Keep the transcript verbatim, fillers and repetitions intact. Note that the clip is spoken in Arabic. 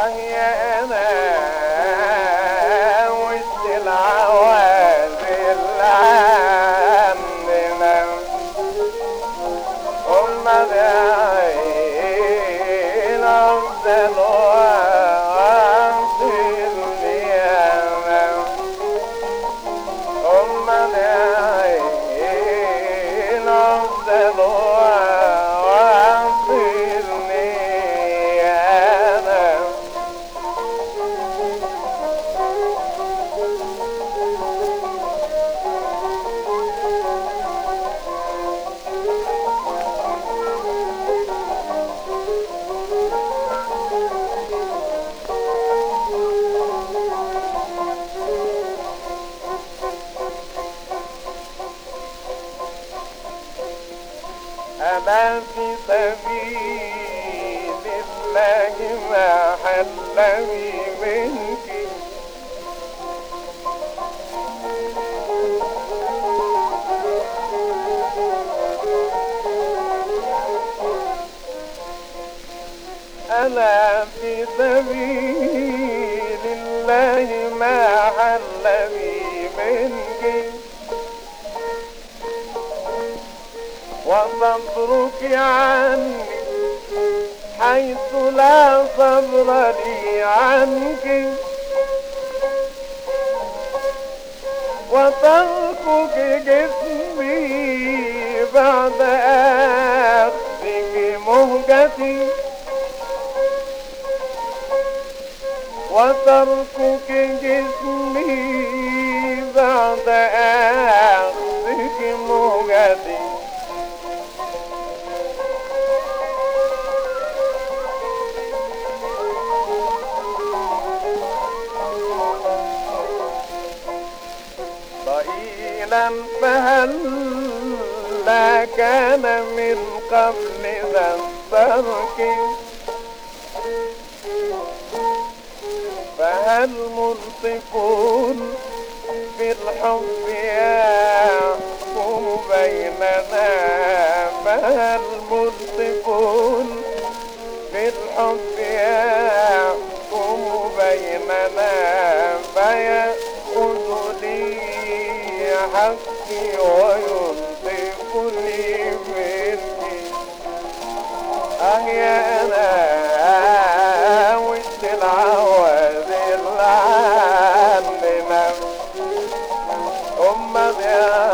يا انا وسط العوازل عندنا هم داعين افضل واصل لينا هم داعين افضل واصل لينا أنا في سبيل الله ما حلمي منك أنا في سبيل الله ما حلمي منك وصبرك عني حيث لا صبر لي عنك وتركك جسمي بعد أخذك مهجتي وتركك جسمي بعد أخذك مهجتي ضئيلا فهل لا كان من قبل ذا الترك فهل منطقون بالحب يحكم بيننا فهل منطقون بالحب يحكم بيننا فيأخذ لي حقي وينطقني مني اه يا انا وسط العوازل عندنا هم